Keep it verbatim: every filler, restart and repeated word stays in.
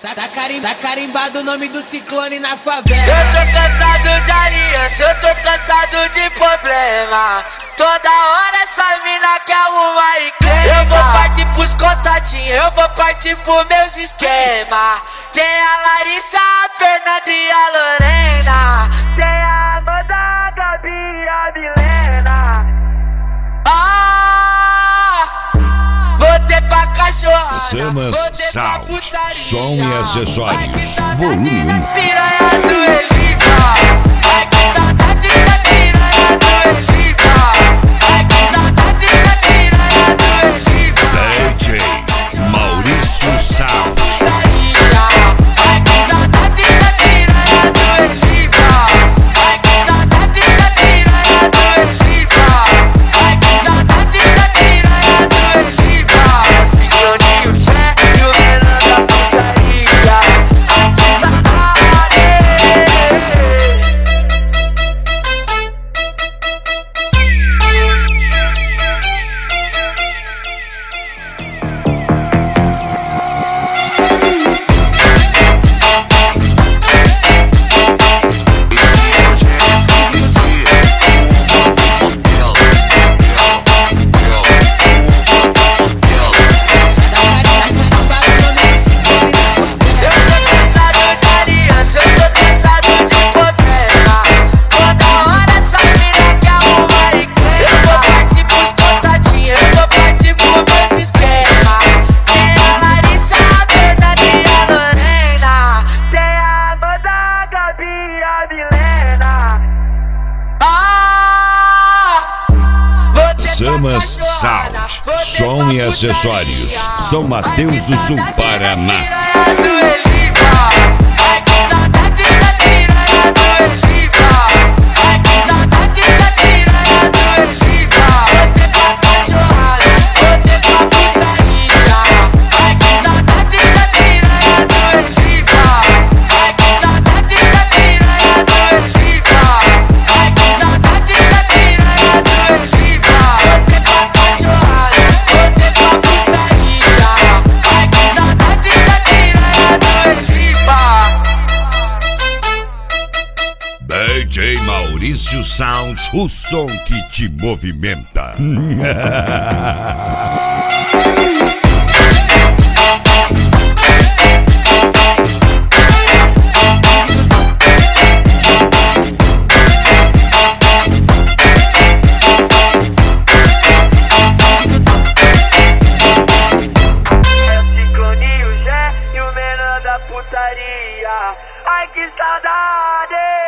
Tá, carim, tá carimbado o nome do ciclone na favela. Eu tô cansado de aliança, eu tô cansado de problema. Toda hora essa mina quer uma encrenca. Eu vou partir pros contatinhos, eu vou partir pros meus esquemas. Tem a Larissa, a Fernanda e a Lorena. Tem a Amanda, a Gabi e a Milena. Ah, vou ter pra cachorrada, Samas vou ter pra Sound, putaria. som e acessórios, volume um. Piranha do Elipa, ai que saudade da piranha do Elipa, ai que saudade da piranha do Elipa. D J Maurício Sound. Ai que saudade da piranha do Elipa, ai que saudade da piranha do Elipa, ai que saudade da piranha do Elipa. Cicloninho, Zé e o Renan da putaria. Ai que saudade. Samas Sound, som e acessórios, São Mateus do Sul, Paraná. D J Maurício Sound, o som que te movimenta. Cicloninho, Zé e o Renan da putaria. Ai que saudade.